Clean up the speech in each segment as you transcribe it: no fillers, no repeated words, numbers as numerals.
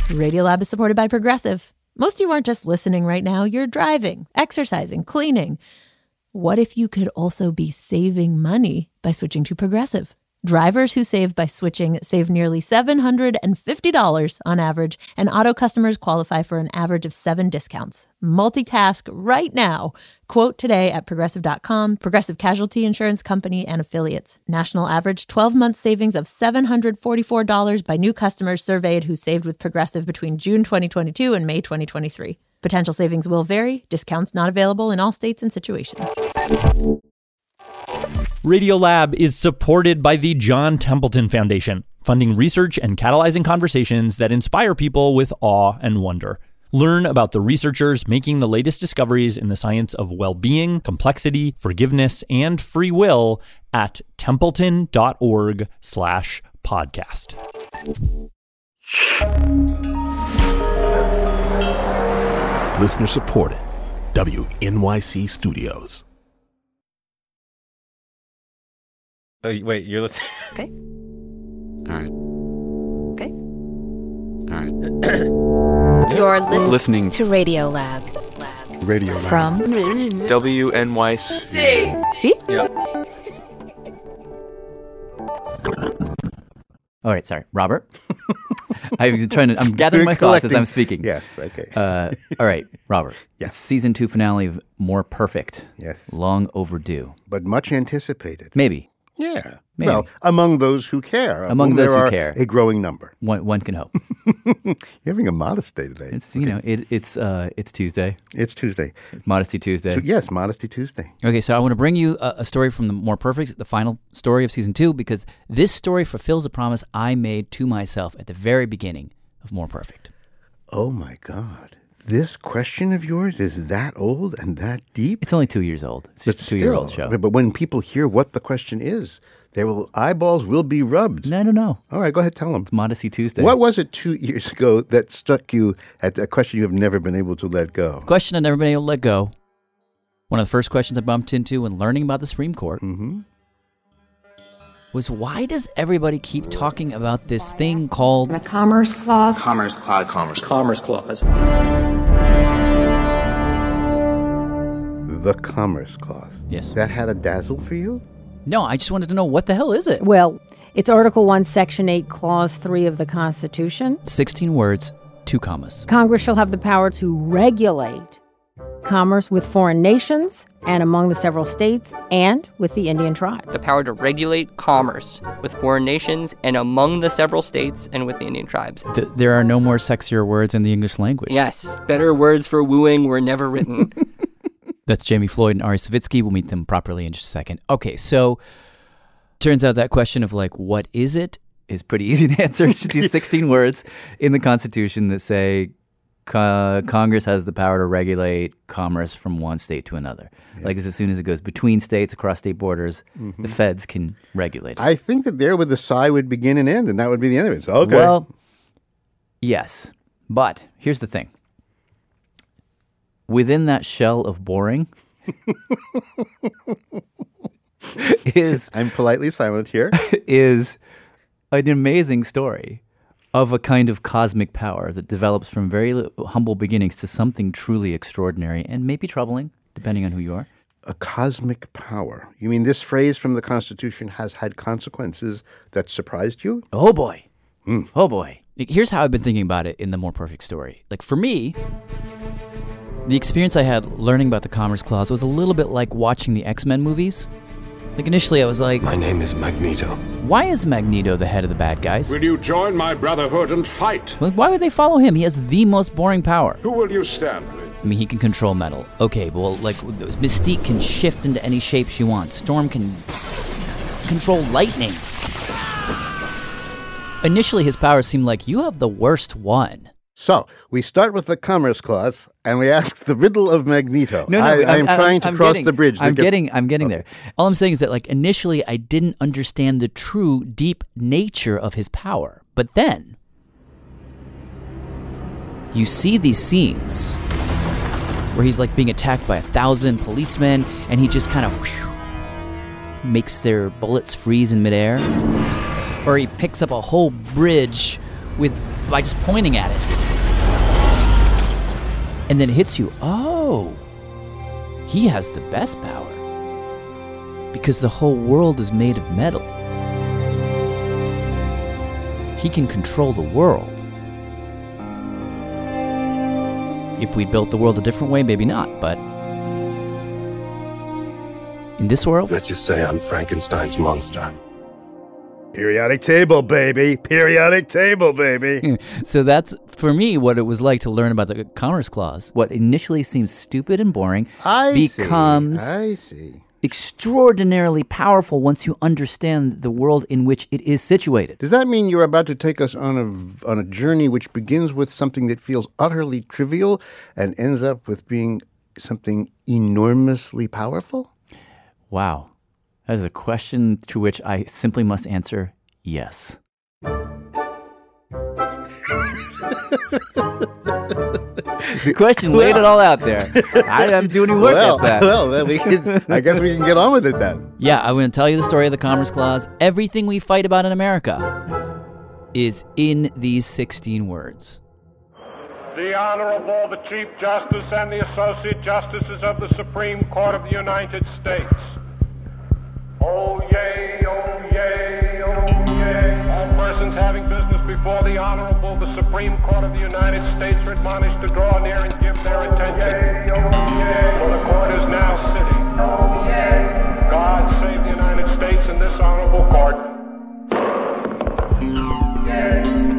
Radiolab is supported by Progressive. Most of you aren't just listening right now, you're driving, exercising, cleaning. What if you could also be saving money by switching to Progressive? Drivers who save by switching save nearly $750 on average, and auto customers qualify for an average of 7 discounts. Multitask right now. Quote today at Progressive.com. Progressive Casualty Insurance Company and Affiliates. National average 12-month savings of $744 by new customers surveyed who saved with Progressive between June 2022 and May 2023. Potential savings will vary. Discounts not available in all states and situations. Radiolab is supported by the John Templeton Foundation, funding research and catalyzing conversations that inspire people with awe and wonder. Learn about the researchers making the latest discoveries in the science of well-being, complexity, forgiveness, and free will at templeton.org/podcast. Listener supported. WNYC Studios. Oh, wait, you're listening? Okay. All right. Okay. All right. You're Listening to Radiolab. Radio Lab. From WNYC. See? Yeah. All right, sorry, Robert. I'm gathering my thoughts as I'm speaking. Yes, okay. All right, Robert. Yes. Season 2 finale of More Perfect. Yes. Long overdue. But much anticipated. Maybe. Yeah. Maybe. Well, among those who care. Among those there who are care. A growing number. One can hope. You're having a modest day today. It's it's Tuesday. It's Tuesday. It's Modesty Tuesday. Yes, Modesty Tuesday. Okay, so I want to bring you a story from the More Perfect, the final story of season 2, because this story fulfills a promise I made to myself at the very beginning of More Perfect. Oh, my God. This question of yours is that old and that deep? It's only 2 years old. It's just a 2-year-old show. But when people hear what the question is, eyeballs will be rubbed. No. All right, go ahead, tell them. It's Modesty Tuesday. What was it 2 years ago that struck you at a question you have never been able to let go? Question I've never been able to let go. One of the first questions I bumped into when learning about the Supreme Court was, why does everybody keep talking about this thing called the Commerce Clause? Commerce Clause. The Commerce Clause. Yes. That had a dazzle for you? No, I just wanted to know, what the hell is it? Well, it's Article 1, Section 8, Clause 3 of the Constitution. 16 words, 2 commas. Congress shall have the power to regulate commerce with foreign nations and among the several states and with the Indian tribes. The power to regulate commerce with foreign nations and among the several states and with the Indian tribes. There are no more sexier words in the English language. Yes, better words for wooing were never written. That's Jamie Floyd and Ari Savitsky. We'll meet them properly in just a second. Okay, so turns out that question of what is it is pretty easy to answer. It's just these 16 words in the Constitution that say Congress has the power to regulate commerce from one state to another. Yeah. As soon as it goes between states, across state borders, the feds can regulate it. I think that there where the sigh would begin and end, and that would be the end of it. So, okay. Well, yes, but here's the thing. Within that shell of boring I'm politely silent here. Is an amazing story of a kind of cosmic power that develops from very humble beginnings to something truly extraordinary and maybe troubling, depending on who you are. A cosmic power. You mean this phrase from the Constitution has had consequences that surprised you? Oh, boy. Oh, boy. Here's how I've been thinking about it in the More Perfect story. For me, the experience I had learning about the Commerce Clause was a little bit like watching the X-Men movies. Initially I was like, My name is Magneto. Why is Magneto the head of the bad guys? Will you join my brotherhood and fight? Why would they follow him? He has the most boring power. Who will you stand with? He can control metal. Okay, but Mystique can shift into any shape she wants. Storm can control lightning. Initially, his powers seemed like, you have the worst one. So, we start with the Commerce Clause, and we ask the riddle of Magneto. No, I'm trying to cross the bridge. I'm getting there. All I'm saying is that, initially, I didn't understand the true, deep nature of his power. But then, you see these scenes where he's, being attacked by 1,000 policemen, and he just kind of makes their bullets freeze in midair. Or he picks up a whole bridge with by just pointing at it. And then it hits you, oh, he has the best power. Because the whole world is made of metal. He can control the world. If we built the world a different way, maybe not, but in this world... Let's just say I'm Frankenstein's monster. Periodic table, baby. Periodic table, baby. So that's, for me, what it was like to learn about the Commerce Clause. What initially seems stupid and boring becomes extraordinarily powerful once you understand the world in which it is situated. Does that mean you're about to take us on a journey which begins with something that feels utterly trivial and ends up with being something enormously powerful? Wow. That is a question to which I simply must answer yes. The question laid it all out there. I didn't do any work at that. Well, then I guess we can get on with it then. Yeah, I'm going to tell you the story of the Commerce Clause. Everything we fight about in America is in these 16 words. The Honorable, the Chief Justice and the Associate Justices of the Supreme Court of the United States. Oh, yay, oh, yay, oh, yay. All persons having business before the Honorable, the Supreme Court of the United States are admonished to draw near and give their attention. Yay, oh, yay. For the court is now sitting. Oh, yay. God save the United States and this Honorable Court. Yay.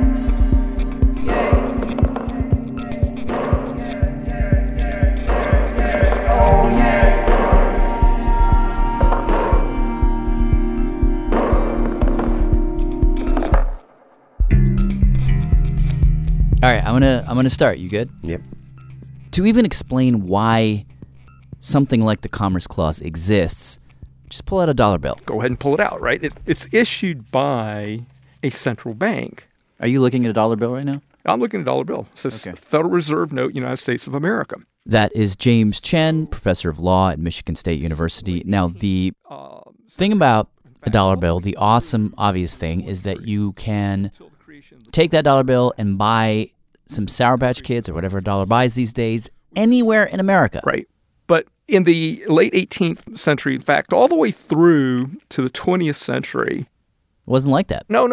All right, I'm gonna start. You good? Yep. To even explain why something like the Commerce Clause exists, just pull out a dollar bill. Go ahead and pull it out, right? It's issued by a central bank. Are you looking at a dollar bill right now? I'm looking at a dollar bill. It says Federal Reserve Note, United States of America. That is James Chen, professor of law at Michigan State University. Now, the thing about a dollar bill, the awesome, obvious thing, is that you can take that dollar bill and buy some Sour Patch Kids or whatever a dollar buys these days anywhere in America. Right. But in the late 18th century, in fact, all the way through to the 20th century... It wasn't like that. No.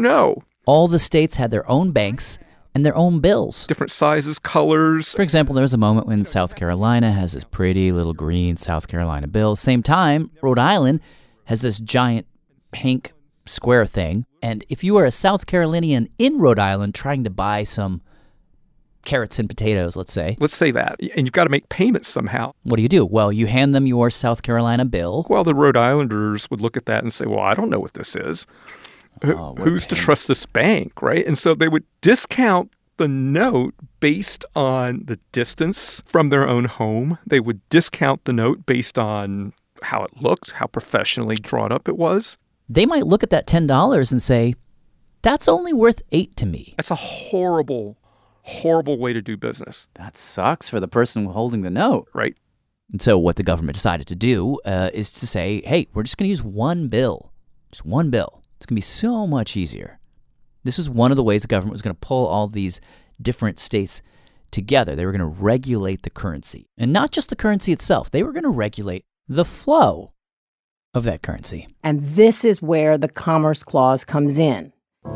All the states had their own banks and their own bills. Different sizes, colors. For example, there was a moment when South Carolina has this pretty little green South Carolina bill. Same time, Rhode Island has this giant pink square thing. And if you are a South Carolinian in Rhode Island trying to buy some carrots and potatoes, let's say. Let's say that. And you've got to make payments somehow. What do? Well, you hand them your South Carolina bill. Well, the Rhode Islanders would look at that and say, well, I don't know what this is. Who's to trust this bank, right? And so they would discount the note based on the distance from their own home. They would discount the note based on how it looked, how professionally drawn up it was. They might look at that $10 and say, that's only worth $8 to me. That's a horrible way to do business. That sucks for the person holding the note. Right. And so what the government decided to do is to say, hey, we're just going to use one bill. Just one bill. It's going to be so much easier. This was one of the ways the government was going to pull all these different states together. They were going to regulate the currency. And not just the currency itself. They were going to regulate the flow of that currency. And this is where the Commerce Clause comes in.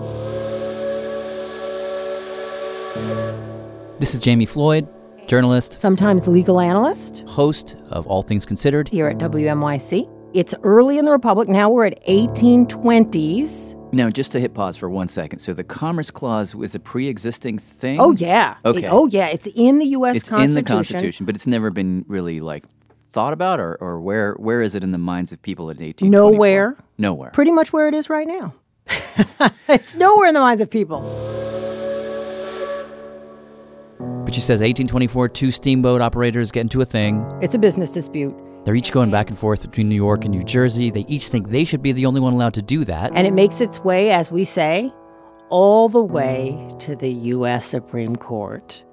This is Jamie Floyd, journalist, sometimes legal analyst, host of All Things Considered here at WNYC. It's early in the Republic. Now we're at 1820s. Now, just to hit pause for 1 second. So the Commerce Clause was a pre-existing thing? Oh, yeah. Okay. It's in the U.S. Constitution. It's in the Constitution, but it's never been really, thought about? Or where is it in the minds of people in 1824? Nowhere. Pretty much where it is right now. It's nowhere in the minds of people. But she says 1824, two steamboat operators get into a thing. It's a business dispute. They're each going back and forth between New York and New Jersey. They each think they should be the only one allowed to do that. And it makes its way, as we say, all the way to the U.S. Supreme Court.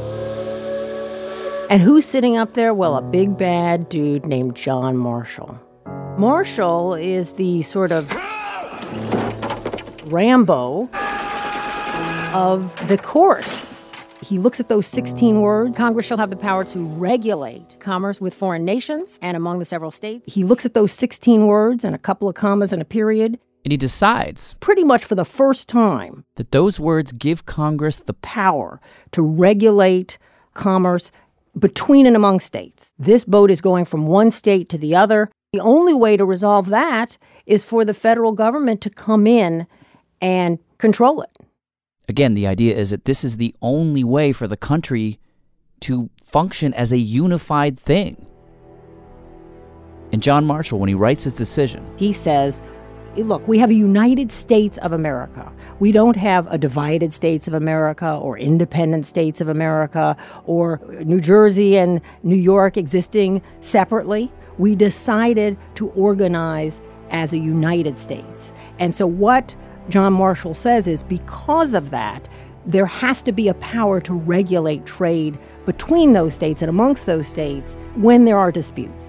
And who's sitting up there? Well, a big bad dude named John Marshall. Marshall is the sort of Rambo of the court. He looks at those 16 words. Congress shall have the power to regulate commerce with foreign nations and among the several states. He looks at those 16 words and a couple of commas and a period. And he decides, pretty much for the first time, that those words give Congress the power to regulate commerce between and among states. This boat is going from one state to the other. The only way to resolve that is for the federal government to come in and control it. Again, the idea is that this is the only way for the country to function as a unified thing. And John Marshall, when he writes his decision, he says, look, we have a United States of America. We don't have a divided States of America or independent States of America or New Jersey and New York existing separately. We decided to organize as a United States. And so what John Marshall says is because of that, there has to be a power to regulate trade between those states and amongst those states when there are disputes.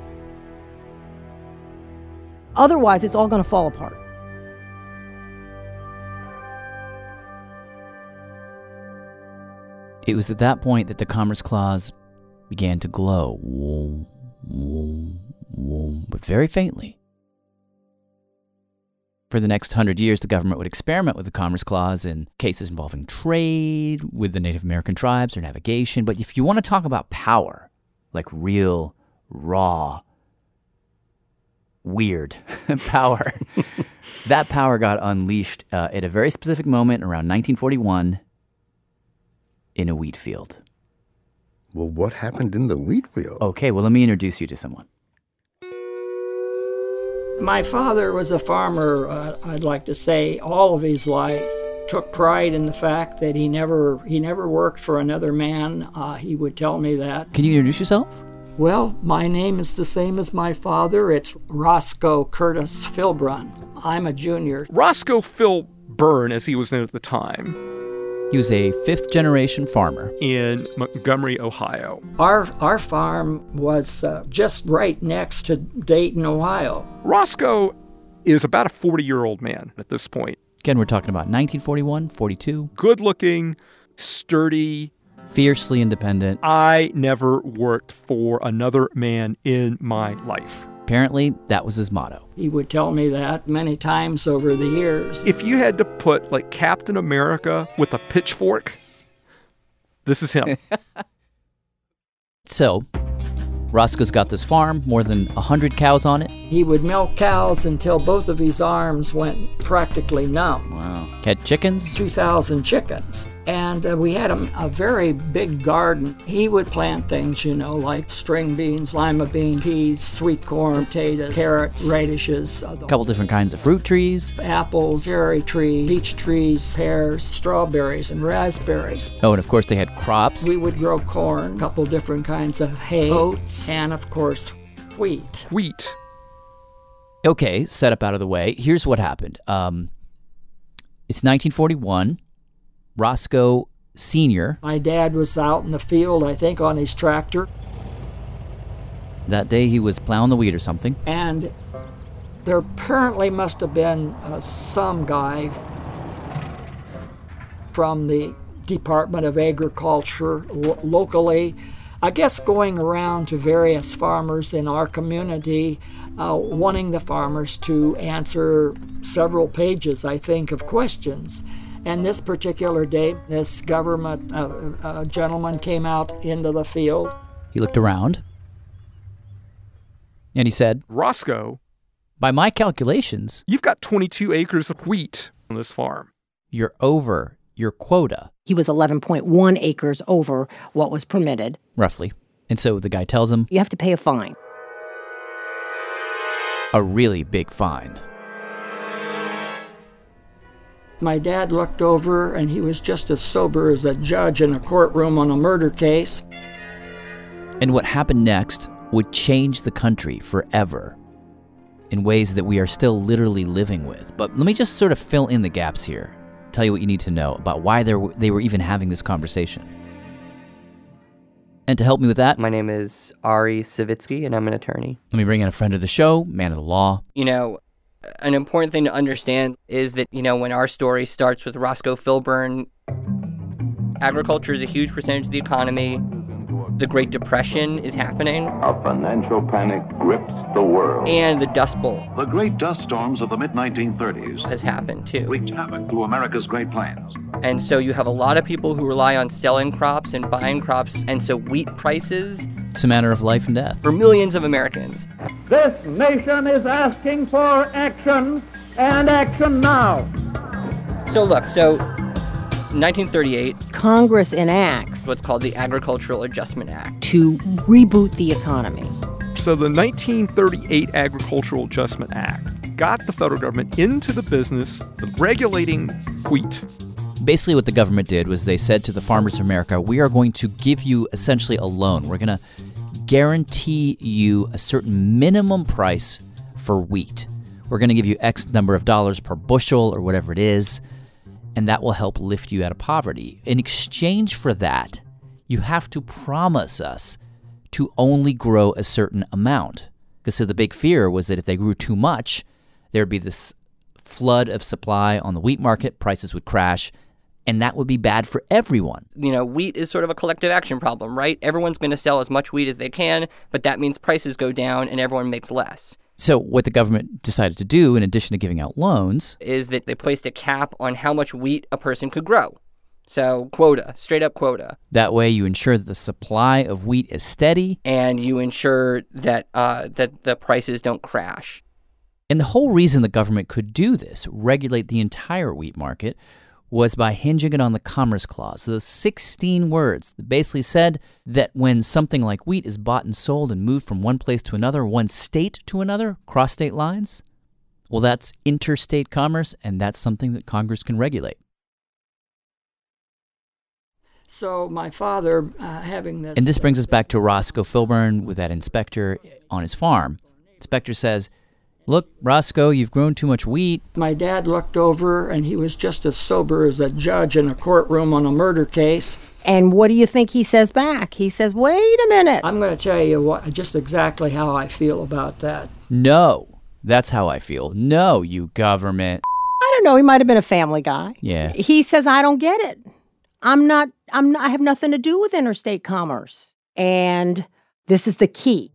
Otherwise, it's all going to fall apart. It was at that point that the Commerce Clause began to glow, but very faintly. For the next 100 years, the government would experiment with the Commerce Clause in cases involving trade with the Native American tribes or navigation. But if you want to talk about power, like real, raw, weird power, that power got unleashed at a very specific moment around 1941 in a wheat field. Well, what happened in the wheat field? Okay, well, let me introduce you to someone. My father was a farmer, I'd like to say, all of his life. Took pride in the fact that he never worked for another man. He would tell me that. Can you introduce yourself? Well, my name is the same as my father. It's Roscoe Curtis Philbrun. I'm a junior. Roscoe Philburn, as he was known at the time. He was a fifth-generation farmer in Montgomery, Ohio. Our farm was just right next to Dayton, Ohio. Roscoe is about a 40-year-old man at this point. Again, we're talking about 1941, 42. Good-looking, sturdy. Fiercely independent. I never worked for another man in my life. Apparently, that was his motto. He would tell me that many times over the years. If you had to put, like, Captain America with a pitchfork, this is him. So, Roscoe's got this farm, more than 100 cows on it. He would milk cows until both of his arms went practically numb. Wow. Had chickens? 2,000 chickens. And we had a very big garden. He would plant things, like string beans, lima beans, peas, sweet corn, potatoes, carrots, radishes. A couple different kinds of fruit trees. Apples, cherry trees, peach trees, pears, strawberries, and raspberries. Oh, and of course they had crops. We would grow corn, a couple different kinds of hay, oats, and of course, wheat. Wheat. Okay, setup out of the way. Here's what happened. It's 1941. Roscoe Sr. My dad was out in the field, I think, on his tractor. That day he was plowing the wheat or something. And there apparently must have been some guy from the Department of Agriculture locally, I guess going around to various farmers in our community, wanting the farmers to answer several pages, I think, of questions. And this particular day, this government gentleman came out into the field. He looked around, and he said, Roscoe, by my calculations, you've got 22 acres of wheat on this farm. You're over your quota. He was 11.1 acres over what was permitted. Roughly. And so the guy tells him, you have to pay a fine. A really big fine. My dad looked over, and he was just as sober as a judge in a courtroom on a murder case. And what happened next would change the country forever in ways that we are still literally living with. But let me just sort of fill in the gaps here, tell you what you need to know about why they were even having this conversation. And to help me with that, my name is Ari Savitsky, and I'm an attorney. Let me bring in a friend of the show, man of the law. An important thing to understand is that, when our story starts with Roscoe Philburn, Agriculture is a huge percentage of the economy. The Great Depression is happening. A financial panic grips the world. And the Dust Bowl. The great dust storms of the mid-1930s has happened too. Wreaked havoc through America's Great Plains. And so you have a lot of people who rely on selling crops and buying crops, and so wheat prices... It's a matter of life and death. For millions of Americans. This nation is asking for action, and action now. So look, 1938, Congress enacts what's called the Agricultural Adjustment Act to reboot the economy. So the 1938 Agricultural Adjustment Act got the federal government into the business of regulating wheat. Basically what the government did was they said to the farmers of America, we are going to give you essentially a loan. We're going to guarantee you a certain minimum price for wheat. We're going to give you X number of dollars per bushel or whatever it is, and that will help lift you out of poverty. In exchange for that, you have to promise us to only grow a certain amount. Because so the big fear was that if they grew too much, there'd be this flood of supply on the wheat market, prices would crash, and that would be bad for everyone. You know, wheat is sort of a collective action problem, right? Everyone's going to sell as much wheat as they can, but that means prices go down and everyone makes less. So what the government decided to do, in addition to giving out loans, is that they placed a cap on how much wheat a person could grow. So quota, straight up quota. That way you ensure that the supply of wheat is steady. And you ensure that that the prices don't crash. And the whole reason the government could do this, regulate the entire wheat market, was by hinging it on the Commerce Clause. So those 16 words that basically said that when something like wheat is bought and sold and moved from one place to another, one state to another, cross state lines, well, that's interstate commerce, and that's something that Congress can regulate. So my father having this... And this brings us back to Roscoe Filburn with that inspector on his farm. Inspector says, look, Roscoe, you've grown too much wheat. My dad looked over, and he was just as sober as a judge in a courtroom on a murder case. And what do you think he says back? He says, wait a minute. I'm going to tell you just exactly how I feel about that. No, that's how I feel. No, you government. I don't know. He might have been a family guy. Yeah. He says, I don't get it. I have nothing to do with interstate commerce. And this is the key.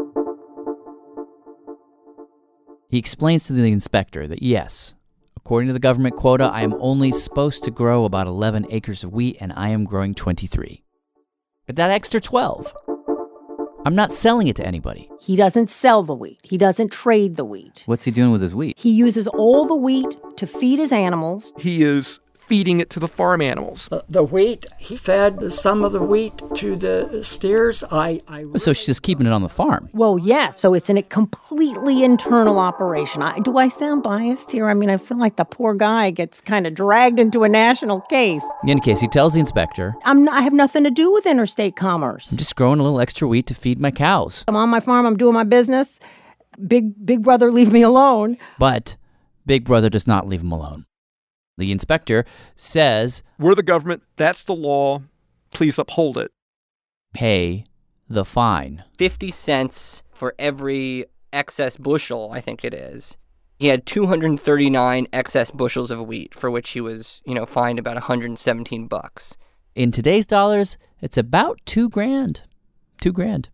He explains to the inspector that, yes, according to the government quota, I am only supposed to grow about 11 acres of wheat, and I am growing 23. But that extra 12, I'm not selling it to anybody. He doesn't sell the wheat. He doesn't trade the wheat. What's he doing with his wheat? He uses all the wheat to feed his animals. He is feeding it to the farm animals. The wheat, he fed some of the wheat to the steers. So she's just keeping it on the farm. Well, yes. So it's a completely internal operation. Do I sound biased here? I mean, I feel like the poor guy gets kind of dragged into a national case. In any case, he tells the inspector, I have nothing to do with interstate commerce. I'm just growing a little extra wheat to feed my cows. I'm on my farm. I'm doing my business. Big brother, leave me alone. But Big Brother does not leave him alone. The inspector says, we're the government. That's the law. Please uphold it. Pay the fine. 50 cents for every excess bushel, I think it is. He had 239 excess bushels of wheat, for which he was, fined about $117. In today's dollars, it's about $2,000. $2,000.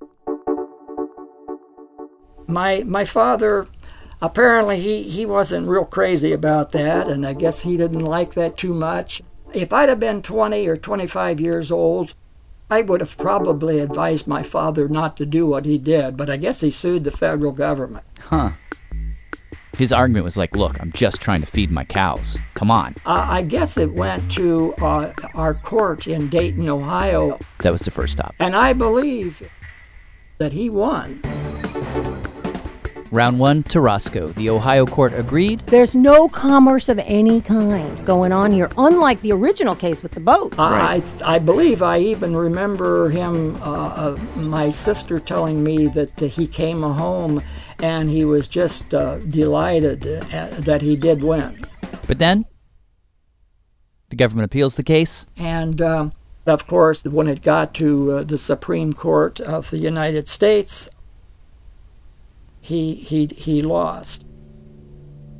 My father... Apparently, he wasn't real crazy about that, and I guess he didn't like that too much. If I'd have been 20 or 25 years old, I would have probably advised my father not to do what he did, but I guess he sued the federal government. Huh. His argument was like, look, I'm just trying to feed my cows. Come on. I guess it went to our court in Dayton, Ohio. That was the first stop. And I believe that he won. Round one to Roscoe. The Ohio court agreed. There's no commerce of any kind going on here, unlike the original case with the boat. Right. I believe I even remember him, my sister telling me that he came home and he was just delighted that he did win. But then, the government appeals the case. And, of course, when it got to the Supreme Court of the United States, He lost.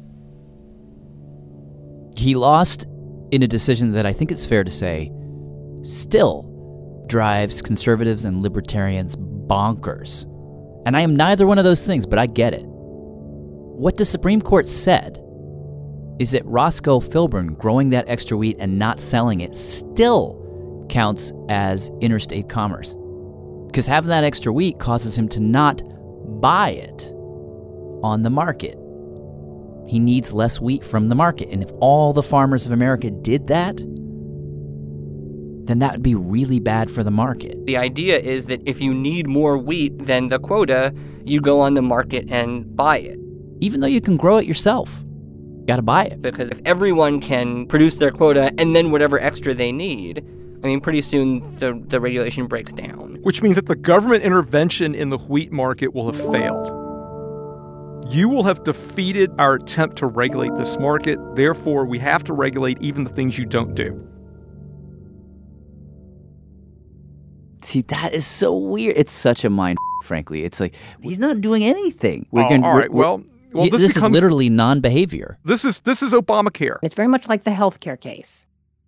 He lost in a decision that I think it's fair to say still drives conservatives and libertarians bonkers. And I am neither one of those things, but I get it. What the Supreme Court said is that Roscoe Filburn growing that extra wheat and not selling it still counts as interstate commerce. Because having that extra wheat causes him to not buy it on the market. He needs less wheat from the market. And if all the farmers of America did that, then that would be really bad for the market. The idea is that if you need more wheat than the quota, you go on the market and buy it. Even though you can grow it yourself, you gotta buy it. Because if everyone can produce their quota and then whatever extra they need, I mean, pretty soon the regulation breaks down. Which means that the government intervention in the wheat market will have failed. You will have defeated our attempt to regulate this market. Therefore, we have to regulate even the things you don't do. See, that is so weird. It's such a mind, frankly. It's like, he's not doing anything. All right, well, this is literally non-behavior. This is Obamacare. It's very much like the healthcare case.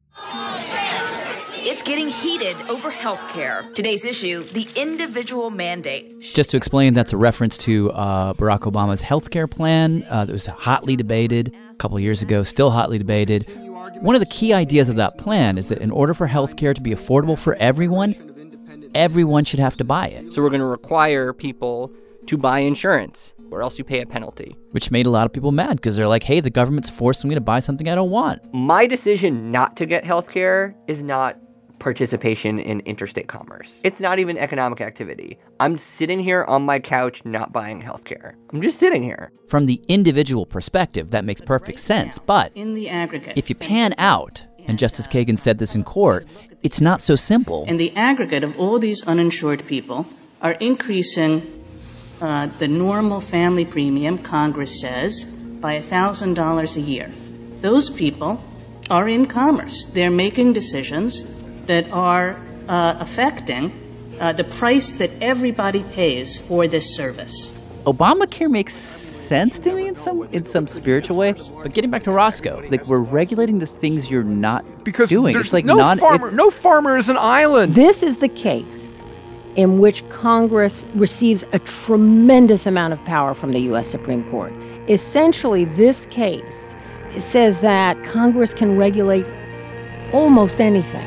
It's getting heated over healthcare. Today's issue, the individual mandate. Just to explain, that's a reference to Barack Obama's healthcare plan that was hotly debated a couple of years ago, still hotly debated. One of the key ideas of that plan is that in order for healthcare to be affordable for everyone should have to buy it. So we're going to require people to buy insurance, or else you pay a penalty. Which made a lot of people mad, because they're like, hey, the government's forcing me to buy something I don't want. My decision not to get healthcare is not participation in interstate commerce. It's not even economic activity. I'm sitting here on my couch not buying healthcare. I'm just sitting here. From the individual perspective, that makes perfect sense. But in the aggregate, if you pan out, and Justice Kagan said this in court, it's not so simple. In the aggregate of all these uninsured people are increasing the normal family premium, Congress says, by $1,000 a year. Those people are in commerce. They're making decisions that are affecting the price that everybody pays for this service. Obamacare makes sense to me in some spiritual way. But getting back to Roscoe, like, we're regulating the things you're not doing. There's it's like no farmer is an island. This is the case in which Congress receives a tremendous amount of power from the U.S. Supreme Court. Essentially, this case says that Congress can regulate almost anything.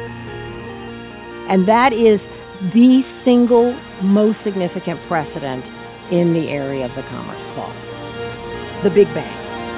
And that is the single most significant precedent in the area of the Commerce Clause. The Big Bang.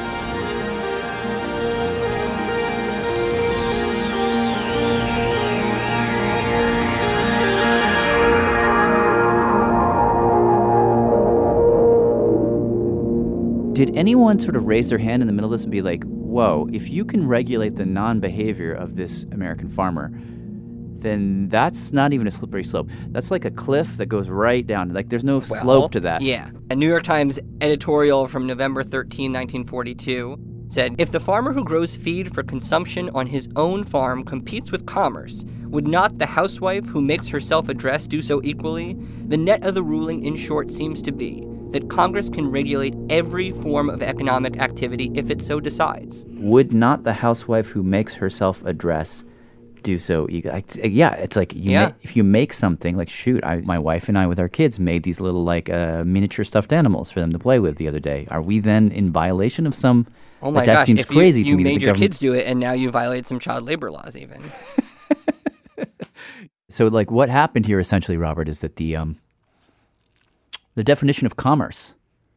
Did anyone sort of raise their hand in the middle of this and be like, whoa, if you can regulate the non-behavior of this American farmer, then that's not even a slippery slope. That's like a cliff that goes right down. Like, there's no slope to that. Yeah. A New York Times editorial from November 13, 1942 said, if the farmer who grows feed for consumption on his own farm competes with commerce, would not the housewife who makes herself a dress do so equally? The net of the ruling, in short, seems to be that Congress can regulate every form of economic activity if it so decides. Would not the housewife who makes herself a dress do so? It's like if you make something, like, shoot, my wife and I with our kids made these little miniature stuffed animals for them to play with the other day. Are we then in violation of some? Oh my that gosh! Seems if crazy you to me. made that your kids do it, and now you violate some child labor laws, even. So, like, what happened here essentially, Robert, is that the definition of commerce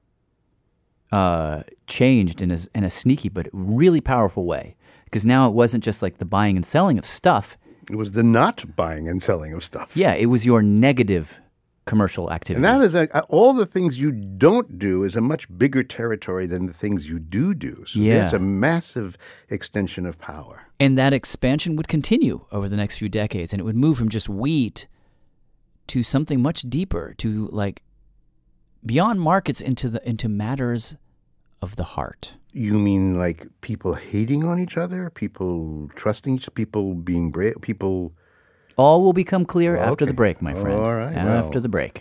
changed in a sneaky but really powerful way. Because now it wasn't just like the buying and selling of stuff. It was the not buying and selling of stuff. Yeah, it was your negative commercial activity. And that is all the things you don't do is a much bigger territory than the things you do. So yeah. It's a massive extension of power. And that expansion would continue over the next few decades. And it would move from just wheat to something much deeper, to like beyond markets into matters of the heart. You mean like people hating on each other, people trusting each other, people being brave, people... All will become clear after the break, my friend. All right. After the break.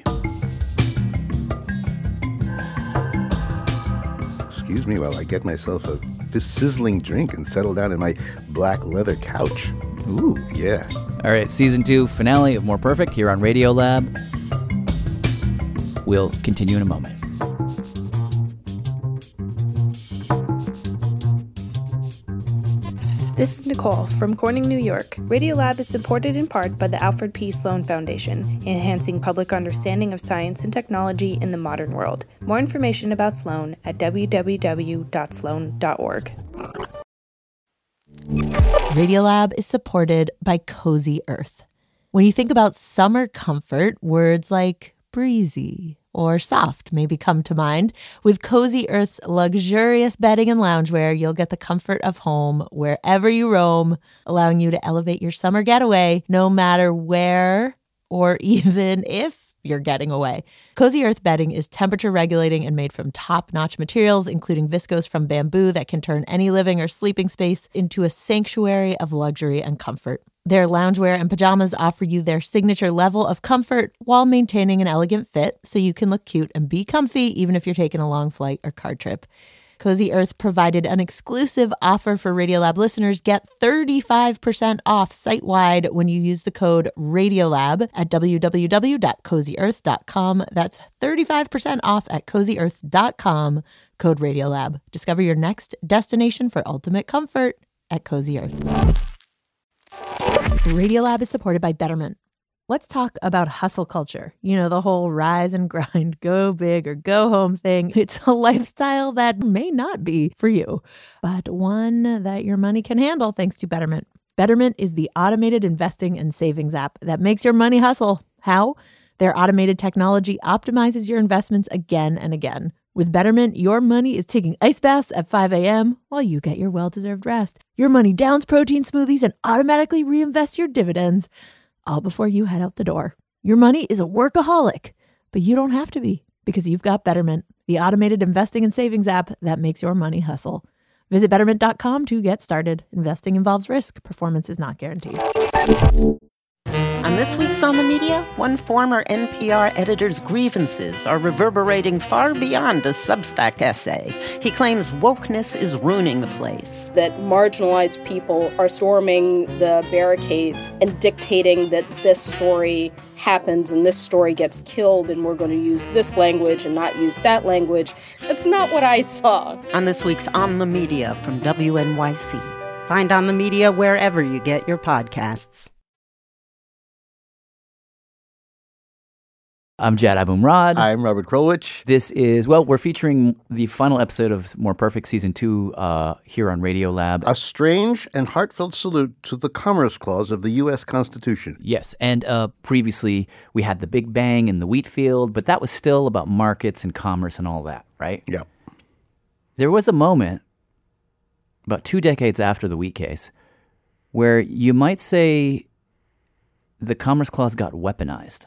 Excuse me while I get myself a sizzling drink and settle down in my black leather couch. Ooh. Yeah. All right, Season 2 finale of More Perfect here on Radiolab. We'll continue in a moment. This is Nicole from Corning, New York. Radiolab is supported in part by the Alfred P. Sloan Foundation, enhancing public understanding of science and technology in the modern world. More information about Sloan at www.sloan.org. Radiolab is supported by Cozy Earth. When you think about summer comfort, words like breezy or soft maybe come to mind. With Cozy Earth's luxurious bedding and loungewear, you'll get the comfort of home wherever you roam, allowing you to elevate your summer getaway no matter where or even if you're getting away. Cozy Earth bedding is temperature regulating and made from top-notch materials, including viscose from bamboo that can turn any living or sleeping space into a sanctuary of luxury and comfort. Their loungewear and pajamas offer you their signature level of comfort while maintaining an elegant fit, so you can look cute and be comfy even if you're taking a long flight or car trip. Cozy Earth provided an exclusive offer for Radiolab listeners. Get 35% off site-wide when you use the code RADIOLAB at www.cozyearth.com. That's 35% off at cozyearth.com, code RADIOLAB. Discover your next destination for ultimate comfort at Cozy Earth. Radiolab is supported by Betterment. Let's talk about hustle culture. You know, the whole rise and grind, go big or go home thing. It's a lifestyle that may not be for you, but one that your money can handle thanks to Betterment. Betterment is the automated investing and savings app that makes your money hustle. How? Their automated technology optimizes your investments again and again. With Betterment, your money is taking ice baths at 5 a.m. while you get your well-deserved rest. Your money downs protein smoothies and automatically reinvests your dividends, all before you head out the door. Your money is a workaholic, but you don't have to be because you've got Betterment, the automated investing and savings app that makes your money hustle. Visit Betterment.com to get started. Investing involves risk. Performance is not guaranteed. On this week's On the Media, one former NPR editor's grievances are reverberating far beyond a Substack essay. He claims wokeness is ruining the place. That marginalized people are storming the barricades and dictating that this story happens and this story gets killed and we're going to use this language and not use that language. That's not what I saw. On this week's On the Media from WNYC. Find On the Media wherever you get your podcasts. I'm Jad Abumrad. I'm Robert Krulwich. This is, well, we're featuring the final episode of More Perfect Season 2 here on Radiolab. A strange and heartfelt salute to the Commerce Clause of the U.S. Constitution. Yes, and previously we had the Big Bang and the wheat field, but that was still about markets and commerce and all that, right? Yeah. There was a moment, about 2 decades after the wheat case, where you might say the Commerce Clause got weaponized.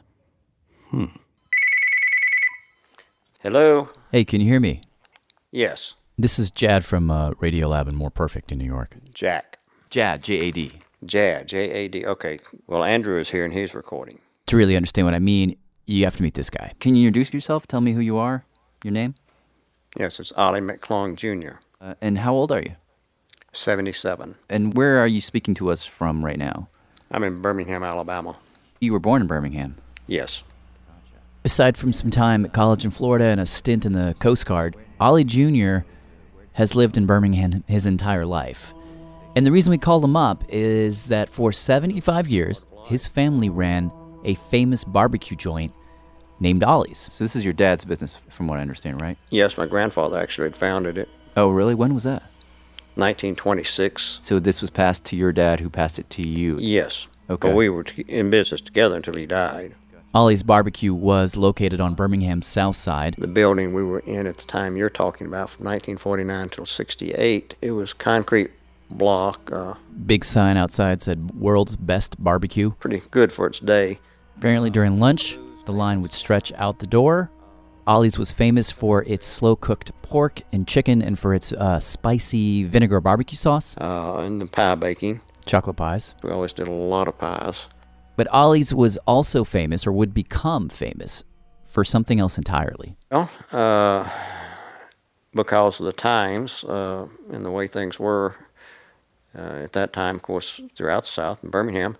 Hello? Hey, can you hear me? Yes. This is Jad from Radiolab and More Perfect in New York. Jack. Jad, J-A-D. Jad, J-A-D. Okay. Well, Andrew is here and he's recording. To really understand what I mean, you have to meet this guy. Can you introduce yourself? Tell me who you are, your name? Yes, it's Ollie McClung Jr. And how old are you? 77. And where are you speaking to us from right now? I'm in Birmingham, Alabama. You were born in Birmingham? Yes. Aside from some time at college in Florida and a stint in the Coast Guard, Ollie Jr. has lived in Birmingham his entire life. And the reason we called him up is that for 75 years, his family ran a famous barbecue joint named Ollie's. So this is your dad's business, from what I understand, right? Yes, my grandfather actually had founded it. Oh, really? When was that? 1926. So this was passed to your dad, who passed it to you? Yes. Okay. But we were in business together until he died. Ollie's Barbecue was located on Birmingham's south side. The building we were in at the time you're talking about, from 1949 until 68, it was concrete block. Big sign outside said, "World's Best Barbecue." Pretty good for its day. Apparently during lunch, the line would stretch out the door. Ollie's was famous for its slow-cooked pork and chicken and for its spicy vinegar barbecue sauce. And the pie baking. Chocolate pies. We always did a lot of pies. But Ollie's was also famous, or would become famous, for something else entirely. Well, because of the times and the way things were, at that time, of course, throughout the South, in Birmingham,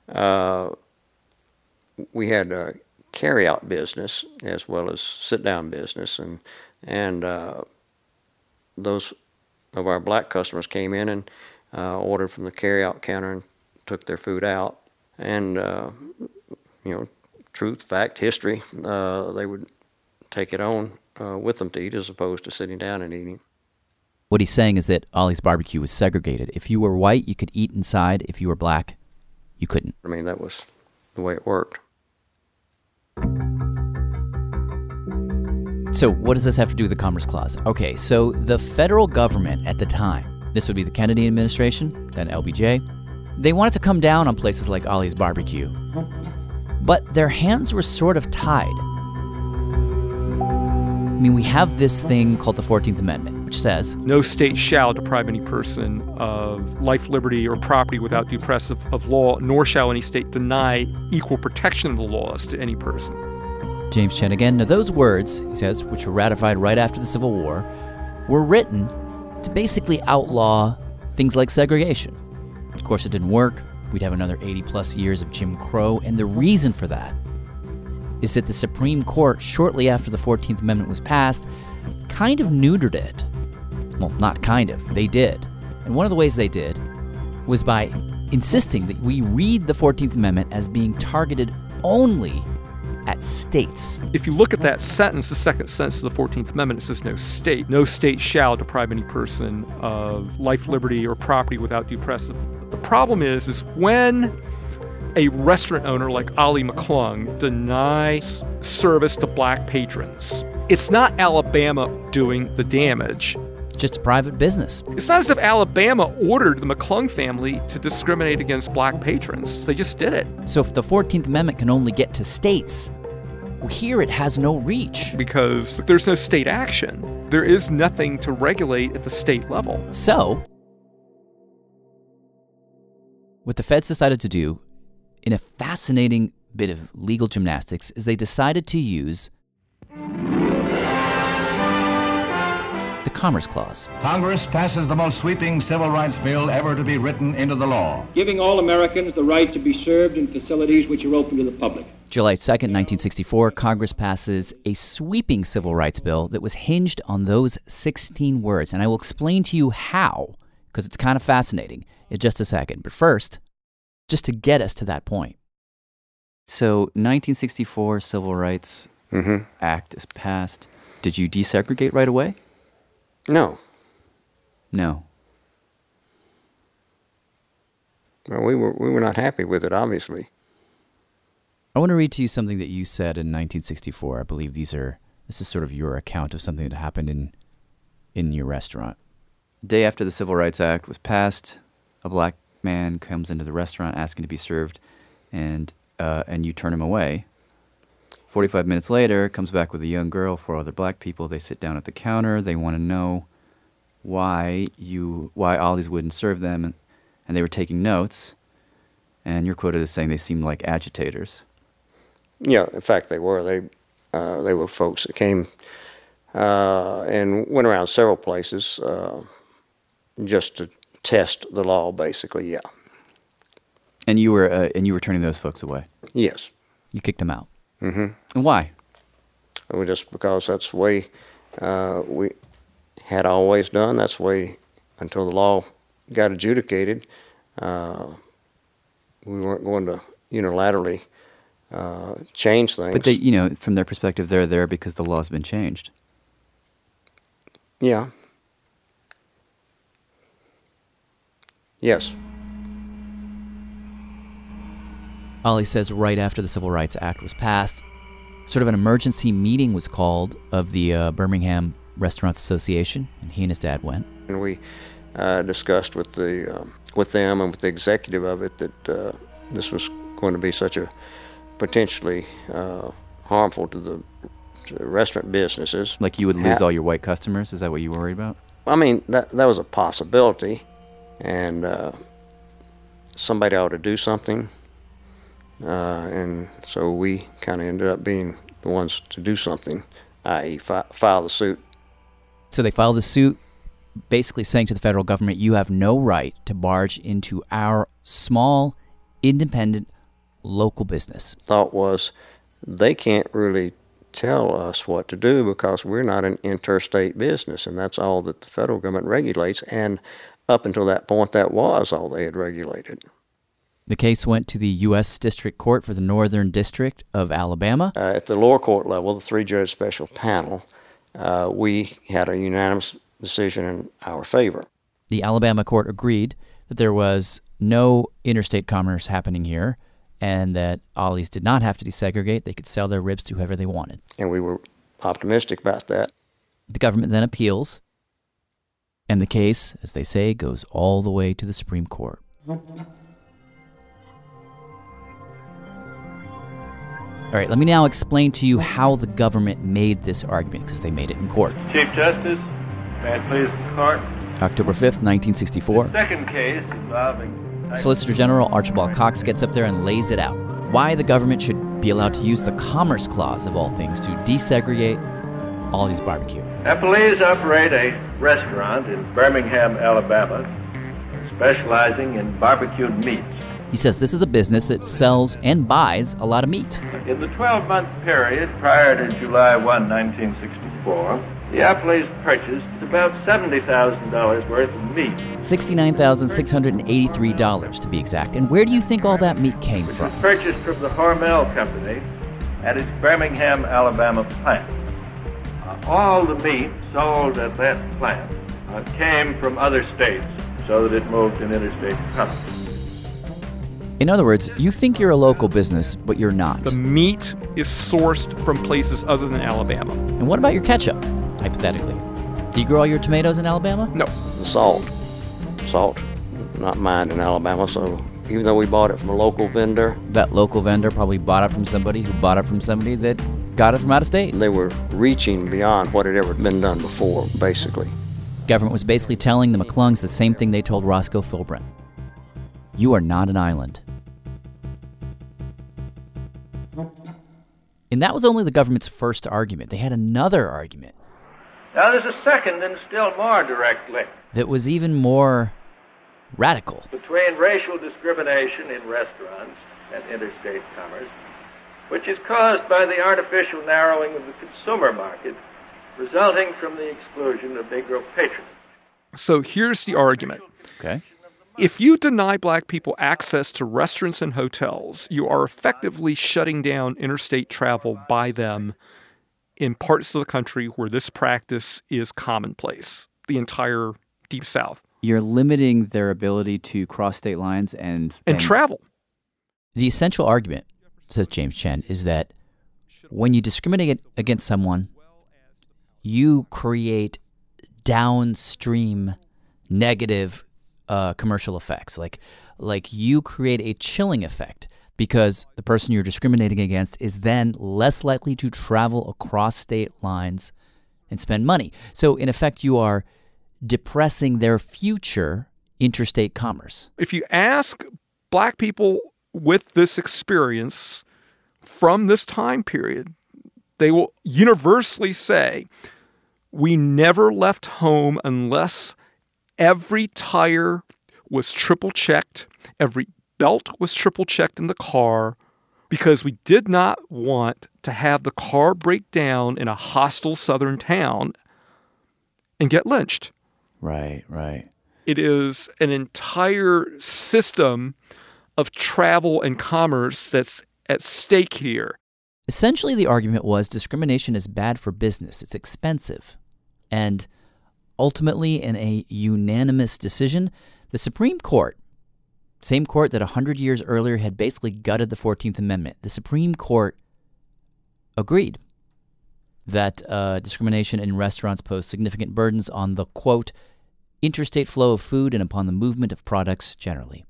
we had a carry-out business as well as sit-down business, and those of our black customers came in and ordered from the carry-out counter and took their food out. And, truth, fact, history, they would take it on with them to eat as opposed to sitting down and eating. What he's saying is that Ollie's Barbecue was segregated. If you were white, you could eat inside. If you were black, you couldn't. I mean, that was the way it worked. So what does this have to do with the Commerce Clause? Okay, so the federal government at the time, this would be the Kennedy administration, then LBJ, they wanted to come down on places like Ollie's Barbecue. But their hands were sort of tied. I mean, we have this thing called the 14th Amendment, which says, no state shall deprive any person of life, liberty, or property without due process of law, nor shall any state deny equal protection of the laws to any person. James Chen again. Now, those words, he says, which were ratified right after the Civil War, were written to basically outlaw things like segregation. Of course, it didn't work. We'd have another 80-plus years of Jim Crow, and the reason for that is that the Supreme Court, shortly after the 14th Amendment was passed, kind of neutered it. Well, not kind of. They did. And one of the ways they did was by insisting that we read the 14th Amendment as being targeted only at states. If you look at that sentence, the second sentence of the 14th Amendment, it says no state shall deprive any person of life, liberty, or property without due process. The problem is when a restaurant owner like Ollie McClung denies service to black patrons, it's not Alabama doing the damage. Just a private business. It's not as if Alabama ordered the McClung family to discriminate against black patrons. They just did it. So if the 14th Amendment can only get to states, well, here it has no reach. Because there's no state action. There is nothing to regulate at the state level. So what the feds decided to do, in a fascinating bit of legal gymnastics, is they decided to use the Commerce Clause. Congress passes the most sweeping civil rights bill ever to be written into the law, giving all Americans the right to be served in facilities which are open to the public. July 2nd, 1964, Congress passes a sweeping civil rights bill that was hinged on those 16 words. And I will explain to you how, because it's kind of fascinating, in just a second. But first, just to get us to that point. So, 1964 Civil Rights Act is passed. Did you desegregate right away? No. No. Well, we were not happy with it, obviously. I want to read to you something that you said in 1964. I believe this is sort of your account of something that happened in your restaurant. The day after the Civil Rights Act was passed, a black man comes into the restaurant asking to be served, and you turn him away. 45 minutes later, comes back with a young girl, 4 other black people. They sit down at the counter. They want to know why Ollie's wouldn't serve them, and they were taking notes. And you're quoted as saying they seemed like agitators. Yeah, in fact, they were. They were folks that came and went around several places just to test the law, basically. Yeah. And you were turning those folks away. Yes. You kicked them out. Mm-hmm. And why? Well, just because that's the way we had always done. That's the way until the law got adjudicated. We weren't going to unilaterally change things. But they, from their perspective, they're there because the law's been changed. Yeah. Yes. Ollie says right after the Civil Rights Act was passed, sort of an emergency meeting was called of the Birmingham Restaurants Association, and he and his dad went. And we discussed with them and with the executive of it that this was going to be such a potentially harmful to the restaurant businesses. Like you would lose all your white customers? Is that what you were worried about? I mean, that was a possibility, and somebody ought to do something. And so we kind of ended up being the ones to do something, i.e. file the suit. So they filed the suit, basically saying to the federal government, you have no right to barge into our small, independent, local business. Thought was, they can't really tell us what to do because we're not an interstate business, and that's all that the federal government regulates, and up until that point, that was all they had regulated. The case went to the U.S. District Court for the Northern District of Alabama. At the lower court level, the three-judge special panel, we had a unanimous decision in our favor. The Alabama court agreed that there was no interstate commerce happening here and that Ollie's did not have to desegregate. They could sell their ribs to whoever they wanted. And we were optimistic about that. The government then appeals, and the case, as they say, goes all the way to the Supreme Court. All right, let me now explain to you how the government made this argument, because they made it in court. Chief Justice, may it please the court. October 5th, 1964. The second case involving... Solicitor General Archibald Cox gets up there and lays it out. Why the government should be allowed to use the Commerce Clause, of all things, to desegregate Ollie's Barbecue. Appellees operate a restaurant in Birmingham, Alabama, specializing in barbecued meats. He says this is a business that sells and buys a lot of meat. In the 12-month period prior to July 1, 1964, the appellees purchased about $70,000 worth of meat. $69,683 to be exact. And where do you think all that meat came from? It was purchased from the Hormel Company at its Birmingham, Alabama plant. All the meat sold at that plant came from other states so that it moved in interstate commerce. In other words, you think you're a local business, but you're not. The meat is sourced from places other than Alabama. And what about your ketchup, hypothetically? Do you grow all your tomatoes in Alabama? No. The salt, not mined in Alabama, so even though we bought it from a local vendor. That local vendor probably bought it from somebody who bought it from somebody that got it from out of state. They were reaching beyond what had ever been done before, basically. Government was basically telling the McClungs the same thing they told Roscoe Philbrin. You are not an island. And that was only the government's first argument. They had another argument. Now there's a second and still more direct link. That was even more radical. Between racial discrimination in restaurants and interstate commerce, which is caused by the artificial narrowing of the consumer market resulting from the exclusion of Negro patronage. So here's the argument. Okay. If you deny black people access to restaurants and hotels, you are effectively shutting down interstate travel by them in parts of the country where this practice is commonplace, the entire Deep South. You're limiting their ability to cross state lines and travel. The essential argument, says James Chen, is that when you discriminate against someone, you create downstream negative commercial effects. Like you create a chilling effect because the person you're discriminating against is then less likely to travel across state lines and spend money. So in effect, you are depressing their future interstate commerce. If you ask black people with this experience from this time period, they will universally say, we never left home unless every tire was triple checked, every belt was triple checked in the car, because we did not want to have the car break down in a hostile southern town and get lynched. Right. It is an entire system of travel and commerce that's at stake here. Essentially, the argument was discrimination is bad for business. It's expensive. And ultimately, in a unanimous decision, the Supreme Court, same court that 100 years earlier had basically gutted the 14th Amendment, the Supreme Court agreed that discrimination in restaurants posed significant burdens on the, quote, interstate flow of food and upon the movement of products generally.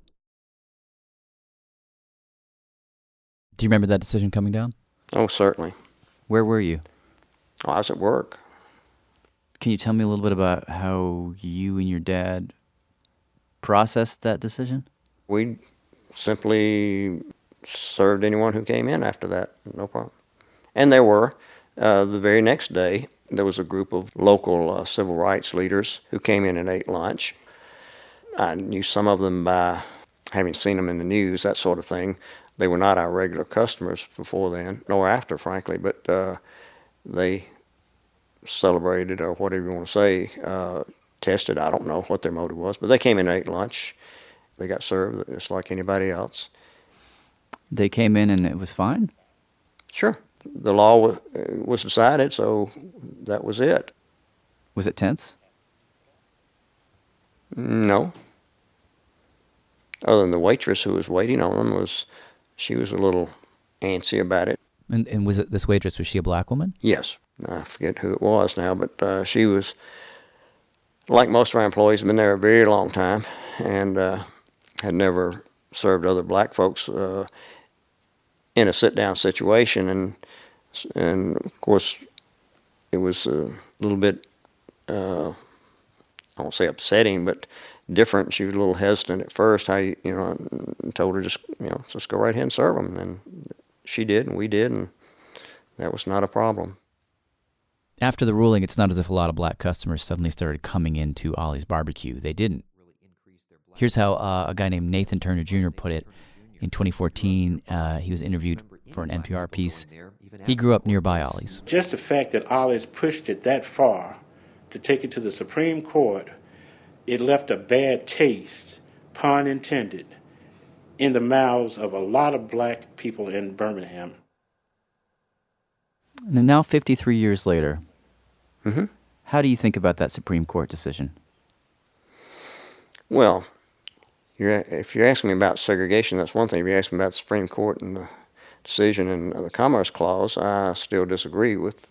Do you remember that decision coming down? Oh, certainly. Where were you? Oh, I was at work. Can you tell me a little bit about how you and your dad processed that decision? We simply served anyone who came in after that, no problem. And there were, the very next day, there was a group of local civil rights leaders who came in and ate lunch. I knew some of them by having seen them in the news, that sort of thing. They were not our regular customers before then, nor after, frankly, but they celebrated, or whatever you want to say, tested. I don't know what their motive was, but they came in and ate lunch. They got served just like anybody else. They came in and it was fine? Sure. The law was decided, so that was it. Was it tense? No. Other than the waitress who was waiting on them, she was a little antsy about it. And was it this waitress, was she a black woman? Yes. I forget who it was now, but she was, like most of our employees, been there a very long time and had never served other black folks in a sit-down situation. And of course, it was a little bit, I won't say upsetting, but different. She was a little hesitant at first. I told her just go right ahead and serve them, and she did, and we did, and that was not a problem. After the ruling, it's not as if a lot of black customers suddenly started coming into Ollie's Barbecue. They didn't. Here's how a guy named Nathan Turner Jr. put it in 2014. He was interviewed for an NPR piece. He grew up nearby Ollie's. Just the fact that Ollie's pushed it that far to take it to the Supreme Court, it left a bad taste, pun intended, in the mouths of a lot of black people in Birmingham. And now 53 years later, mm-hmm. How do you think about that Supreme Court decision? Well, if you're asking me about segregation, that's one thing. If you're asking me about the Supreme Court and the decision and the Commerce Clause, I still disagree with.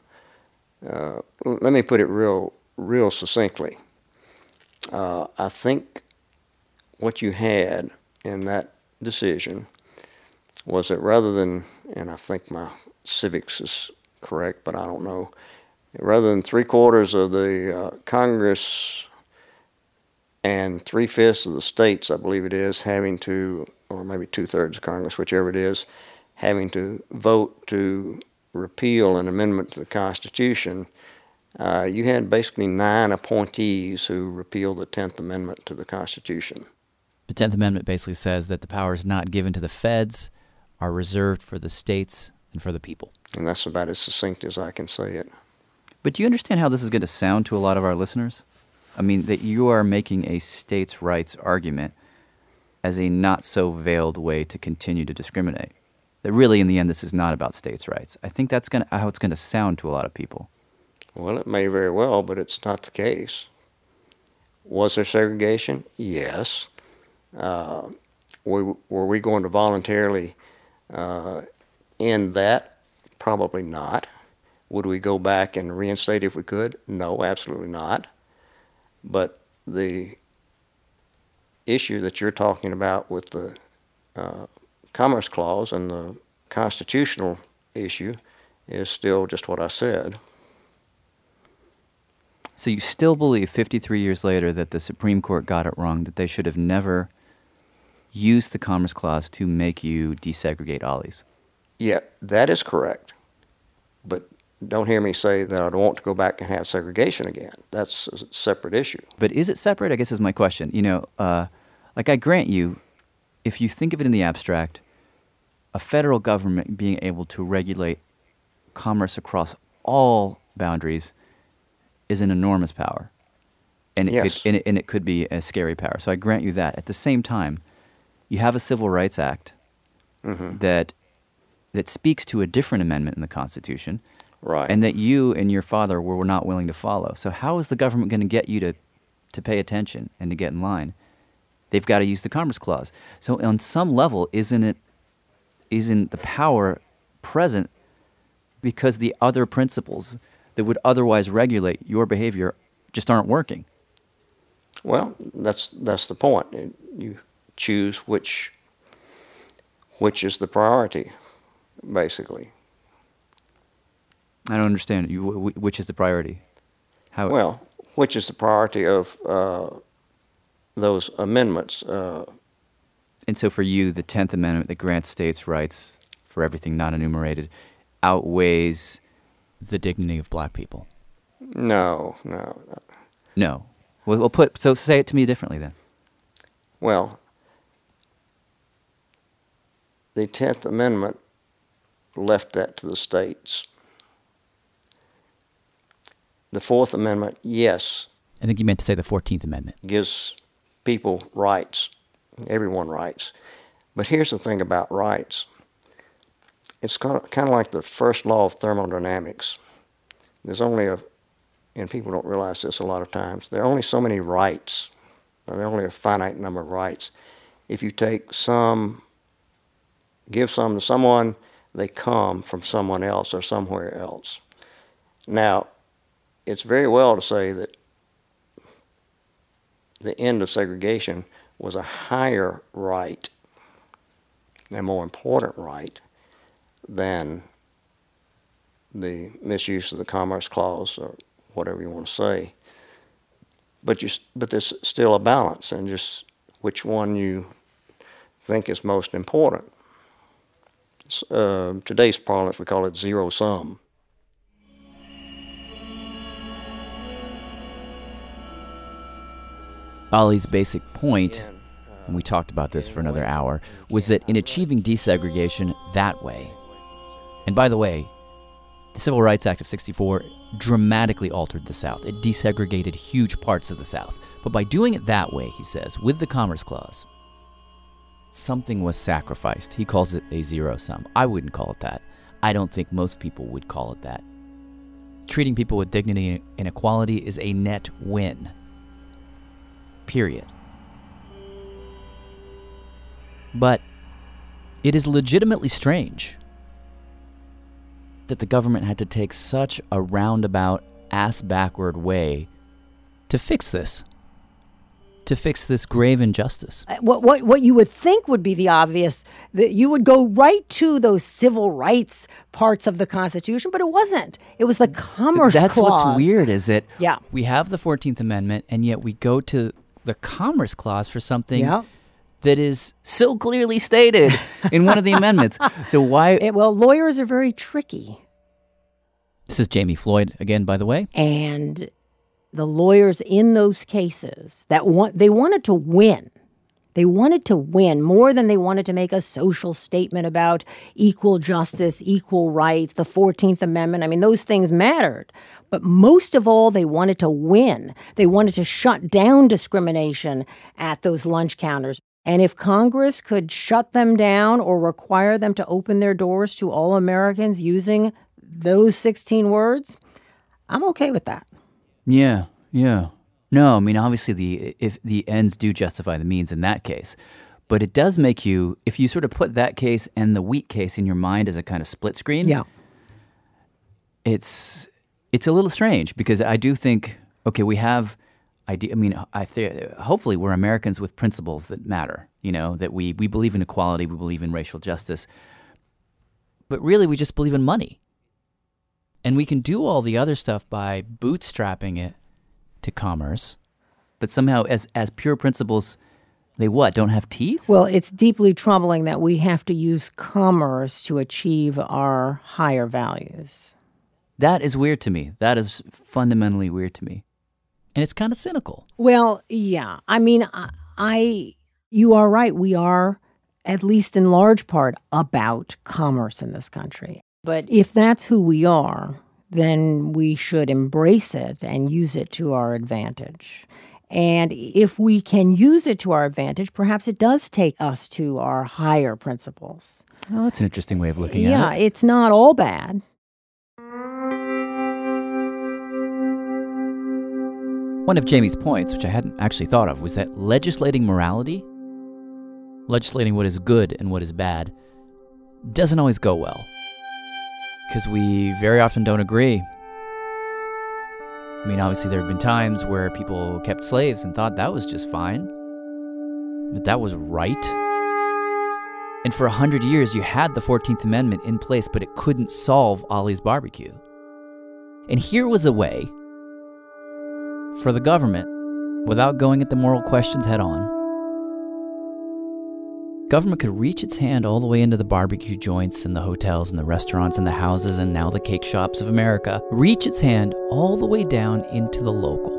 Let me put it real succinctly. I think what you had in that decision was that rather than, and I think my civics is correct, but I don't know, rather than 3/4 of the Congress and 3/5 of the states, I believe it is, having to, or maybe 2/3 of Congress, whichever it is, having to vote to repeal an amendment to the Constitution, you had basically 9 appointees who repealed the 10th Amendment to the Constitution. The 10th Amendment basically says that the powers not given to the feds are reserved for the states and for the people. And that's about as succinct as I can say it. But do you understand how this is going to sound to a lot of our listeners? I mean, that you are making a states' rights argument as a not-so-veiled way to continue to discriminate. That really, in the end, this is not about states' rights. I think that's how it's going to sound to a lot of people. Well, it may very well, but it's not the case. Was there segregation? Yes. Were we going to voluntarily end that? Probably not. Would we go back and reinstate if we could? No, absolutely not. But the issue that you're talking about with the Commerce Clause and the constitutional issue is still just what I said. So you still believe 53 years later that the Supreme Court got it wrong, that they should have never used the Commerce Clause to make you desegregate Ollie's? Yeah, that is correct. But don't hear me say that I don't want to go back and have segregation again. That's a separate issue. But is it separate, I guess, is my question. Like I grant you, if you think of it in the abstract, a federal government being able to regulate commerce across all boundaries is an enormous power. And it could be a scary power. So I grant you that. At the same time, you have a Civil Rights Act mm-hmm. that speaks to a different amendment in the Constitution, right? And that you and your father were not willing to follow. So how is the government going to get you to pay attention and to get in line? They've got to use the Commerce Clause. So on some level, isn't the power present because the other principles that would otherwise regulate your behavior just aren't working? Well, that's the point. You choose which is the priority, basically. I don't understand. Which is the priority? How? Well, which is the priority of those amendments? And so for you, the 10th Amendment that grants states' rights for everything not enumerated outweighs the dignity of black people? No. No. So say it to me differently then. Well, the 10th Amendment left that to the states. The 4th Amendment, yes. I think you meant to say the 14th Amendment. Gives people rights, everyone rights. But here's the thing about rights. It's kind of like the first law of thermodynamics. There's only and people don't realize this a lot of times, there are only so many rights. There are only a finite number of rights. If you take some, give some to someone, they come from someone else or somewhere else. Now, it's very well to say that the end of segregation was a higher right, a more important right, than the misuse of the Commerce Clause or whatever you want to say. But there's still a balance, and just which one you think is most important. Today's parlance, we call it zero sum. Ollie's basic point, and we talked about this for another hour, was that in achieving desegregation that way, and by the way, the Civil Rights Act of '64 dramatically altered the South. It desegregated huge parts of the South. But by doing it that way, he says, with the Commerce Clause, something was sacrificed. He calls it a zero sum. I wouldn't call it that. I don't think most people would call it that. Treating people with dignity and equality is a net win. Period. But it is legitimately strange that the government had to take such a roundabout, ass-backward way to fix this grave injustice. What you would think would be the obvious, that you would go right to those civil rights parts of the Constitution, but it wasn't. It was the Commerce Clause. That's what's weird, is that yeah. We have the 14th Amendment, and yet we go to the Commerce Clause for something that is so clearly stated in one of the amendments. So why? Well, lawyers are very tricky. This is Jamie Floyd again, by the way. And the lawyers in those cases, they wanted to win. They wanted to win more than they wanted to make a social statement about equal justice, equal rights, the 14th Amendment. I mean, those things mattered. But most of all, they wanted to win. They wanted to shut down discrimination at those lunch counters. And if Congress could shut them down or require them to open their doors to all Americans using those 16 words, I'm okay with that. Yeah. No, I mean, obviously if the ends do justify the means in that case. But it does make you, if you sort of put that case and the wheat case in your mind as a kind of split screen, it's a little strange, because I do think, okay, we have hopefully we're Americans with principles that matter, that we believe in equality, we believe in racial justice, but really we just believe in money. And we can do all the other stuff by bootstrapping it to commerce, but somehow as pure principles, they don't have teeth? Well, it's deeply troubling that we have to use commerce to achieve our higher values. That is weird to me. That is fundamentally weird to me. And it's kind of cynical. Well, yeah. I mean, you are right. We are, at least in large part, about commerce in this country. But if that's who we are, then we should embrace it and use it to our advantage. And if we can use it to our advantage, perhaps it does take us to our higher principles. Oh, that's an interesting way of looking at it. Yeah, it's not all bad. One of Jamie's points, which I hadn't actually thought of, was that legislating morality, legislating what is good and what is bad, doesn't always go well. Because we very often don't agree. I mean, obviously there have been times where people kept slaves and thought that was just fine, that that was right. And for 100 years, you had the 14th Amendment in place, but it couldn't solve Ollie's barbecue. And here was a way for the government, without going at the moral questions head on, government could reach its hand all the way into the barbecue joints and the hotels and the restaurants and the houses and now the cake shops of America, reach its hand all the way down into the local.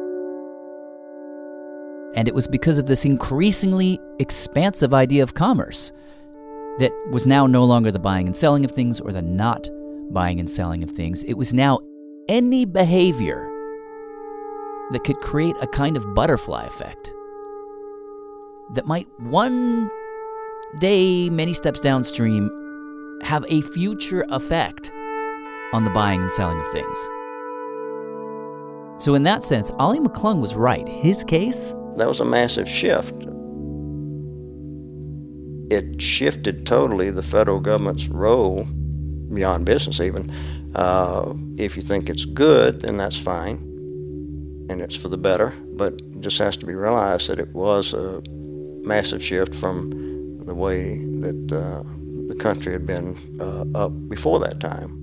And it was because of this increasingly expansive idea of commerce that was now no longer the buying and selling of things or the not buying and selling of things. It was now any behavior that could create a kind of butterfly effect that might one day, many steps downstream, have a future effect on the buying and selling of things. So in that sense, Ollie McClung was right. His case? That was a massive shift. It shifted totally the federal government's role, beyond business even. If you think it's good, then that's fine, and it's for the better, but it just has to be realized that it was a massive shift from the way that the country had been up before that time.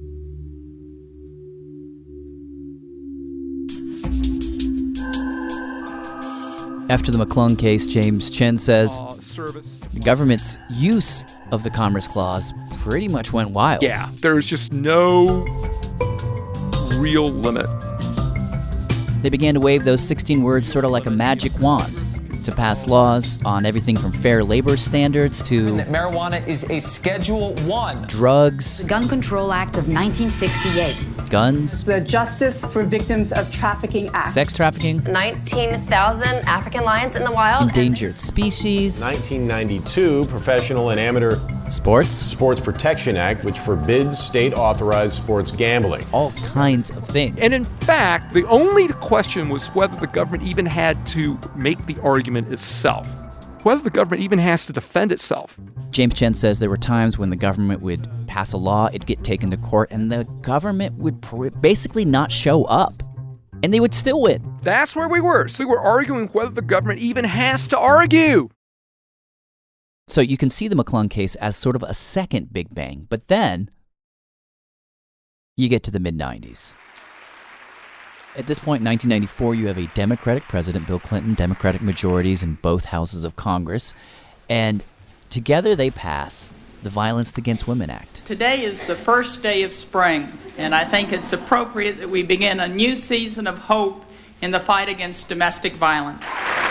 After the McClung case, James Chen says the government's use of the Commerce Clause pretty much went wild. Yeah, there's just no real limit. They began to wave those 16 words sort of like a magic wand to pass laws on everything from fair labor standards to that marijuana is a Schedule 1. Drugs. The Gun Control Act of 1968. Guns. The Justice for Victims of Trafficking Act. Sex trafficking. 19,000 African lions in the wild. Endangered species. 1992 Professional and Amateur Sports Protection Act, which forbids state-authorized sports gambling. All kinds of things. And in fact, the only question was whether the government even had to make the argument itself, whether the government even has to defend itself. James Chen says there were times when the government would pass a law, it'd get taken to court, and the government would basically not show up. And they would still win. That's where we were. So we're arguing whether the government even has to argue. So you can see the McClung case as sort of a second Big Bang. But then you get to the mid-90s. At this point in 1994, you have a Democratic president, Bill Clinton, Democratic majorities in both houses of Congress. And together they pass the Violence Against Women Act. Today is the first day of spring, and I think it's appropriate that we begin a new season of hope in the fight against domestic violence.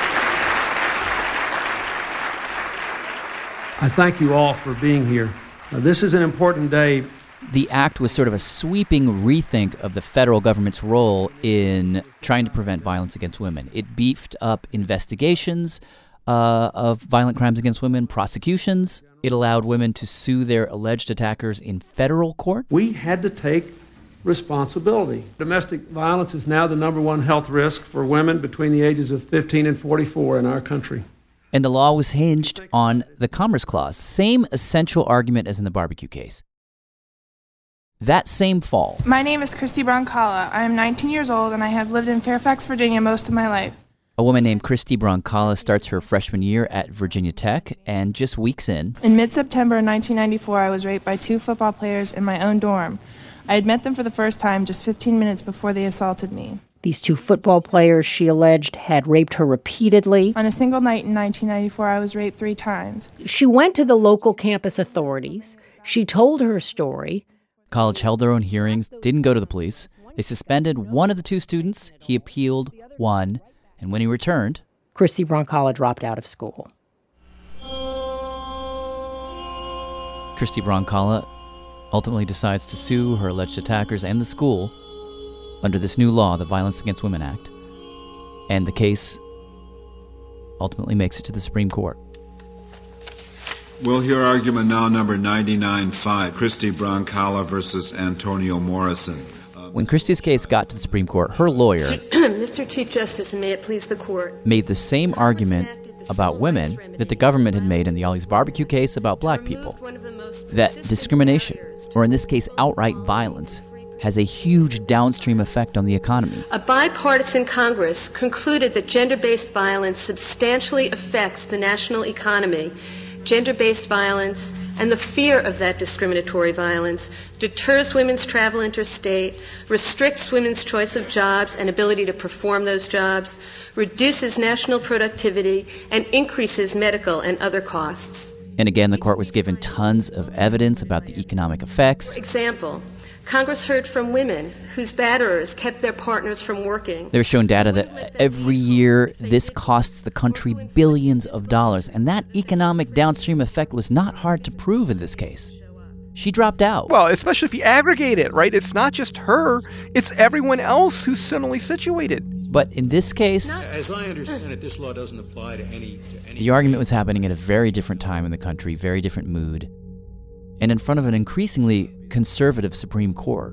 I thank you all for being here. This is an important day. The act was sort of a sweeping rethink of the federal government's role in trying to prevent violence against women. It beefed up investigations of violent crimes against women, prosecutions. It allowed women to sue their alleged attackers in federal court. We had to take responsibility. Domestic violence is now the number one health risk for women between the ages of 15 and 44 in our country. And the law was hinged on the Commerce Clause. Same essential argument as in the barbecue case. That same fall. My name is Christy Broncala. I am 19 years old and I have lived in Fairfax, Virginia most of my life. A woman named Christy Broncala starts her freshman year at Virginia Tech, and just weeks in mid-September 1994, I was raped by 2 football players in my own dorm. I had met them for the first time just 15 minutes before they assaulted me. These 2 football players, she alleged, had raped her repeatedly. On a single night in 1994, I was raped 3 times. She went to the local campus authorities. She told her story. College held their own hearings, didn't go to the police. They suspended one of the 2 students. He appealed, won, and when he returned, Christy Broncala dropped out of school. Christy Broncala ultimately decides to sue her alleged attackers and the school under this new law, the Violence Against Women Act. And the case ultimately makes it to the Supreme Court. We'll hear argument now number 99-5, Christy Broncala versus Antonio Morrison. When Christy's case got to the Supreme Court, her lawyer, Mr. Chief Justice, and may it please the court, made the same argument about women that the government had made in the Ollie's barbecue case about black people. That discrimination, or in this case outright violence, has a huge downstream effect on the economy. A bipartisan Congress concluded that gender-based violence substantially affects the national economy, gender-based violence, and the fear of that discriminatory violence deters women's travel interstate, restricts women's choice of jobs and ability to perform those jobs, reduces national productivity, and increases medical and other costs. And again, the court was given tons of evidence about the economic effects. For example, Congress heard from women whose batterers kept their partners from working. They were shown data that every year this costs the country billions of dollars, and that economic downstream effect was not hard to prove in this case. She dropped out. Well, especially if you aggregate it, right? It's not just her, it's everyone else who's similarly situated. But in this case, as I understand it, this law doesn't apply to any. The argument was happening at a very different time in the country, very different mood, and in front of an increasingly conservative Supreme Court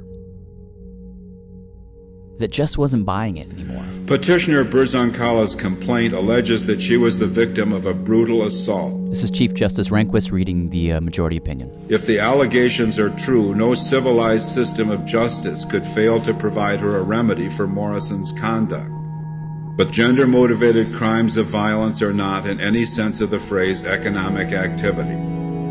that just wasn't buying it anymore. Petitioner Burzankala's complaint alleges that she was the victim of a brutal assault. This is Chief Justice Rehnquist reading the majority opinion. If the allegations are true, no civilized system of justice could fail to provide her a remedy for Morrison's conduct. But gender-motivated crimes of violence are not, in any sense of the phrase, economic activity.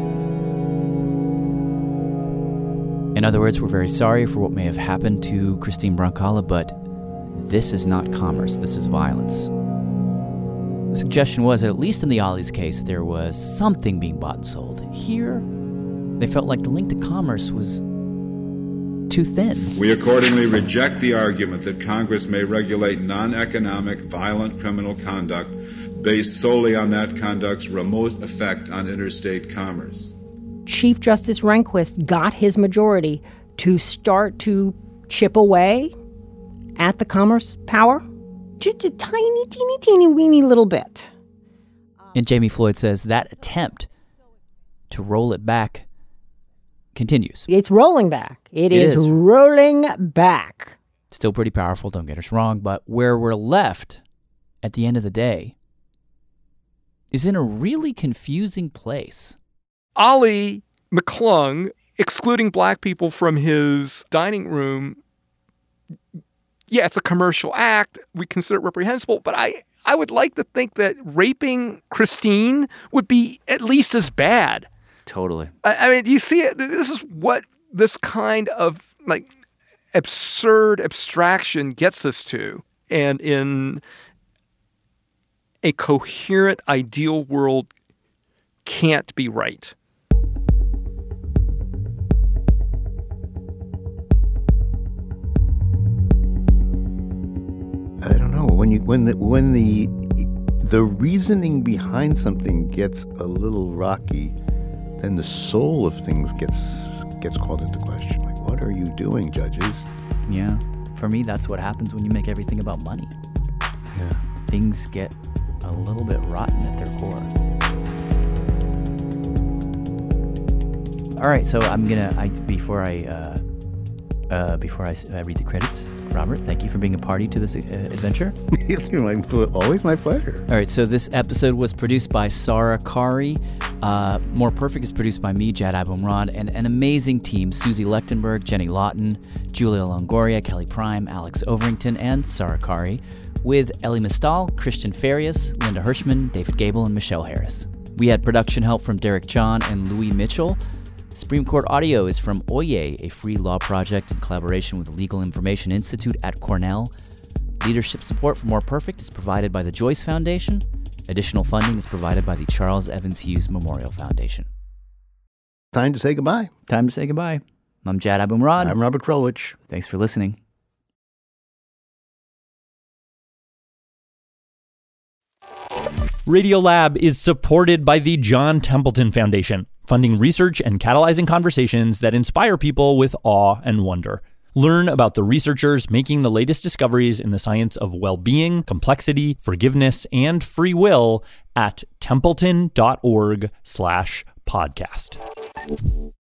In other words, we're very sorry for what may have happened to Christine Brzonkala, but this is not commerce, this is violence. The suggestion was that at least in the Ollie's case, there was something being bought and sold. Here, they felt like the link to commerce was too thin. We accordingly reject the argument that Congress may regulate non-economic, violent criminal conduct based solely on that conduct's remote effect on interstate commerce. Chief Justice Rehnquist got his majority to start to chip away at the commerce power, just a tiny, teeny, weeny little bit. And Jamie Floyd says that attempt to roll it back continues. It's rolling back. It is rolling back. Still pretty powerful, don't get us wrong, but where we're left at the end of the day is in a really confusing place. Ollie McClung excluding black people from his dining room, yeah, it's a commercial act. We consider it reprehensible, but I would like to think that raping Christine would be at least as bad. Totally. I mean, you see it? This is what this kind of like absurd abstraction gets us to. And in a coherent, ideal world, can't be right. I don't know. When the reasoning behind something gets a little rocky, then the soul of things gets called into question. Like, what are you doing, judges? Yeah. For me, that's what happens when you make everything about money. Yeah. Things get a little bit rotten at their core. All right, so I'm gonna before I read the credits, Robert, thank you for being a party to this adventure. Always my pleasure. All right, so this episode was produced by Sarah Kari. More Perfect is produced by me, Jad Abumrad, and an amazing team: Susie Lechtenberg, Jenny Lawton, Julia Longoria, Kelly Prime, Alex Overington, and Sarah Kari, with Ellie Mistal, Christian Farias, Linda Hirschman, David Gable, and Michelle Harris. We had production help from Derek John and Louis Mitchell. Supreme Court audio is from Oye, a free law project in collaboration with the Legal Information Institute at Cornell. Leadership support for More Perfect is provided by the Joyce Foundation. Additional funding is provided by the Charles Evans Hughes Memorial Foundation. Time to say goodbye. Time to say goodbye. I'm Jad Abumrad. I'm Robert Krulwich. Thanks for listening. Radiolab is supported by the John Templeton Foundation, funding research and catalyzing conversations that inspire people with awe and wonder. Learn about the researchers making the latest discoveries in the science of well-being, complexity, forgiveness, and free will at templeton.org/podcast.